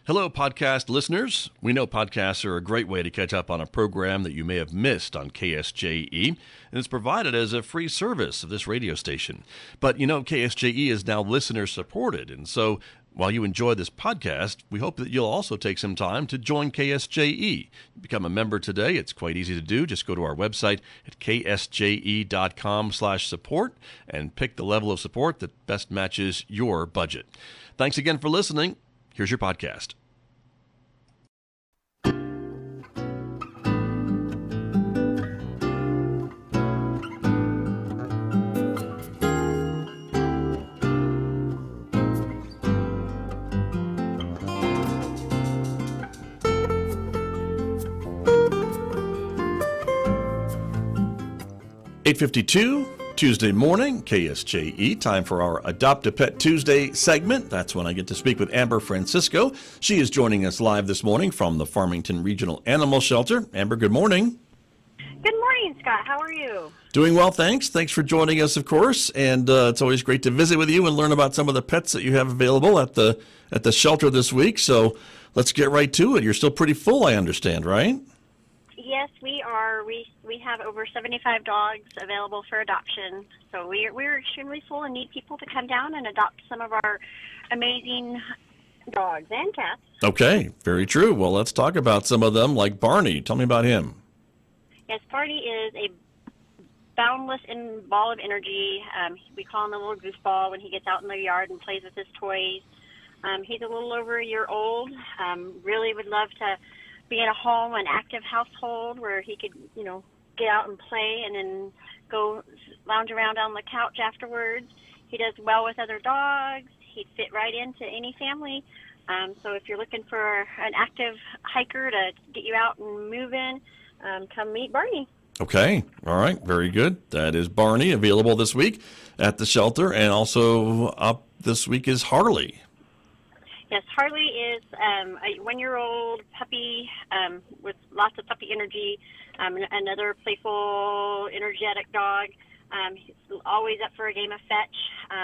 Hello, podcast listeners. We know podcasts are a great way to catch up on a program that you may have missed on KSJE, and it's provided as a free service of this radio station. But you know, KSJE is now listener-supported, and so while you enjoy this podcast, we hope that you'll also take some time to join KSJE. Become a member today. It's quite easy to do. Just go to our website at ksje.com/support and pick the level of support that best matches your budget. Thanks again for listening. Here's your podcast. (8:52) Tuesday morning, KSJE, time for our Adopt a Pet Tuesday segment. That's when I get to speak with Amber Francisco. She is joining us live this morning from the Farmington Regional Animal Shelter. Amber, good morning. Good morning, Scott. How are you? Doing well, thanks. Thanks for joining us, of course. And it's always great to visit with you and learn about some of the pets that you have available at the shelter this week. So let's get right to it. You're still pretty full, I understand, right? Yes, we are. We have over 75 dogs available for adoption. So we're extremely full and need people to come down and adopt some of our amazing dogs and cats. Okay, very true. Well, let's talk about some of them, like Barney. Tell me about him. Yes, Barney is a boundless ball of energy. We call him a little goofball when he gets out in the yard and plays with his toys. He's a little over a year old. Really would love to be in a home, an active household where he could, get out and play and then go lounge around on the couch afterwards. He does well with other dogs. He'd fit right into any family. So if you're looking for an active hiker to get you out and moving, come meet Barney. Okay. All right. Very good. That is Barney, available this week at the shelter. And also up this week is Harley. Yes, Harley is a one-year-old puppy with lots of puppy energy, another playful, energetic dog. He's always up for a game of fetch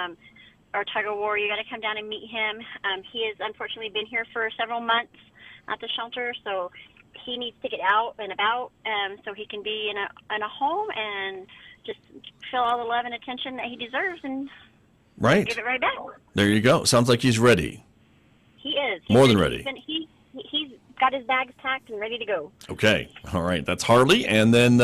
or tug-of-war. You got to come down and meet him. He has unfortunately been here for several months at the shelter, so he needs to get out and about so he can be in a home and just feel all the love and attention that he deserves and give it right back. There you go. Sounds like he's ready. He is. More than ready. He's got his bags packed and ready to go. Okay. All right. That's Harley. And then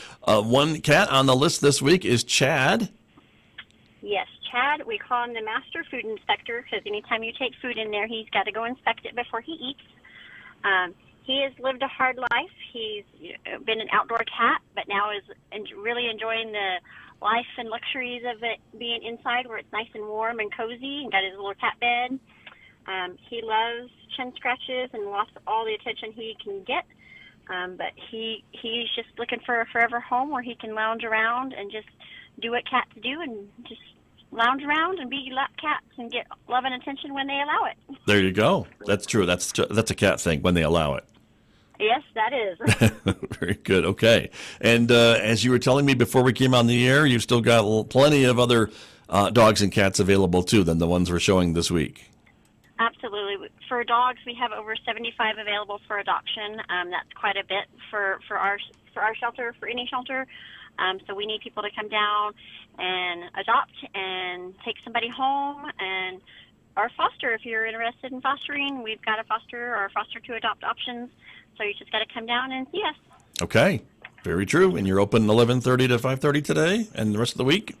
one cat on the list this week is Chad. Yes, Chad. We call him the master food inspector because anytime you take food in there, he's got to go inspect it before he eats. He has lived a hard life. He's been an outdoor cat, but now is really enjoying the life and luxuries of it being inside where it's nice and warm and cozy and got his little cat bed. He loves chin scratches and wants all the attention he can get, but he's just looking for a forever home where he can lounge around and just do what cats do and just lounge around and be lap cats and get love and attention when they allow it. There you go. That's true. That's a cat thing, when they allow it. Yes, that is. Very good. Okay. And as you were telling me before we came on the air, you've still got plenty of other dogs and cats available too than the ones we're showing this week. Absolutely. For dogs, we have over 75 available for adoption. That's quite a bit for our shelter, for any shelter. So we need people to come down and adopt and take somebody home and or foster. If you're interested in fostering, we've got a foster or foster to adopt options. So you just got to come down and see us. Okay. Very true. And you're open 11:30 to 5:30 today and the rest of the week?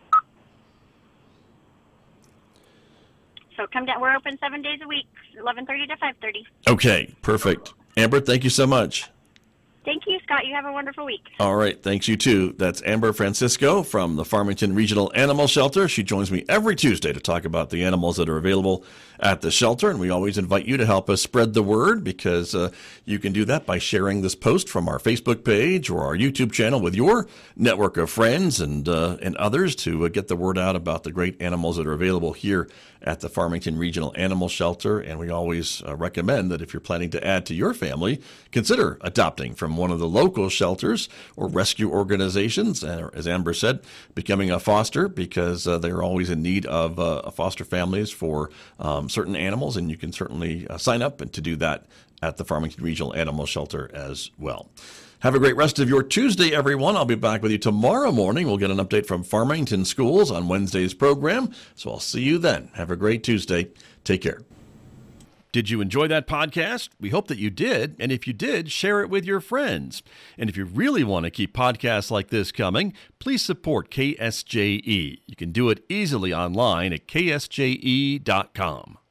So come down. We're open 7 days a week, 11:30 to 5:30. Okay, perfect. Amber, thank you so much. Thank you, Scott. You have a wonderful week. All right. Thanks, you too. That's Amber Francisco from the Farmington Regional Animal Shelter. She joins me every Tuesday to talk about the animals that are available at the shelter. And we always invite you to help us spread the word because you can do that by sharing this post from our Facebook page or our YouTube channel with your network of friends and others to get the word out about the great animals that are available here at the Farmington Regional Animal Shelter. And we always recommend that if you're planning to add to your family, consider adopting from one of the local shelters or rescue organizations, as Amber said, becoming a foster because they're always in need of foster families for certain animals, and you can certainly sign up and to do that at the Farmington Regional Animal Shelter as well. Have a great rest of your Tuesday, everyone. I'll be back with you tomorrow morning. We'll get an update from Farmington Schools on Wednesday's program, so I'll see you then. Have a great Tuesday. Take care. Did you enjoy that podcast? We hope that you did. And if you did, share it with your friends. And if you really want to keep podcasts like this coming, please support KSJE. You can do it easily online at ksje.com.